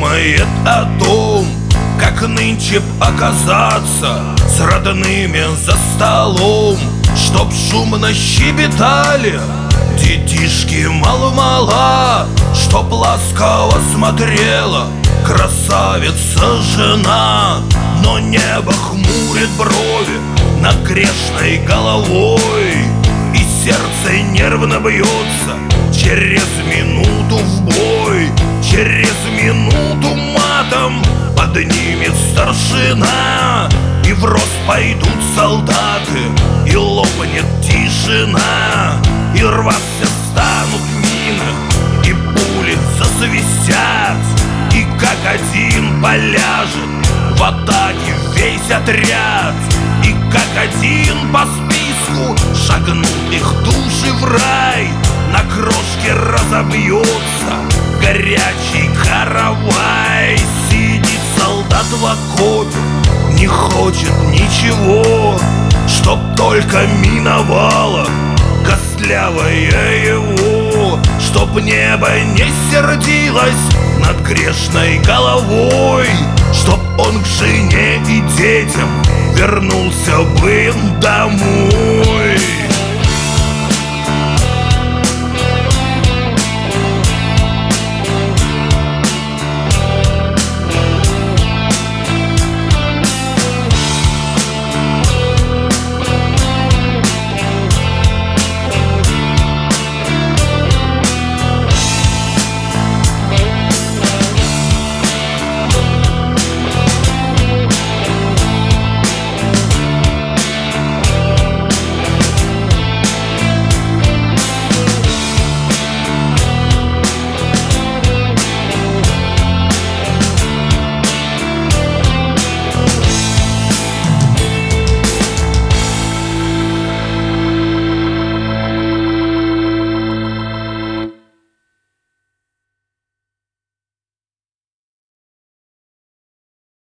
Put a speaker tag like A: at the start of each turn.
A: думает о том, как нынче оказаться с родными за столом, чтоб шумно щебетали детишки мало-мало, чтоб ласково смотрела красавица жена. Но небо хмурит брови над грешной головой, и сердце нервно бьется через минуту в бой. Через минуту матом поднимет старшина, и в рост пойдут солдаты, и лопнет тишина, и рваться станут мины, и пули засвистят, и как один поляжет в атаке весь отряд, и как один по списку шагнут их души в рай. На крошке разобьется горячий каравай. Сидит солдат в окопе, не хочет ничего, чтоб только миновало костлявое его, чтоб небо не сердилось над грешной головой, чтоб он к жене и детям вернулся бы домой.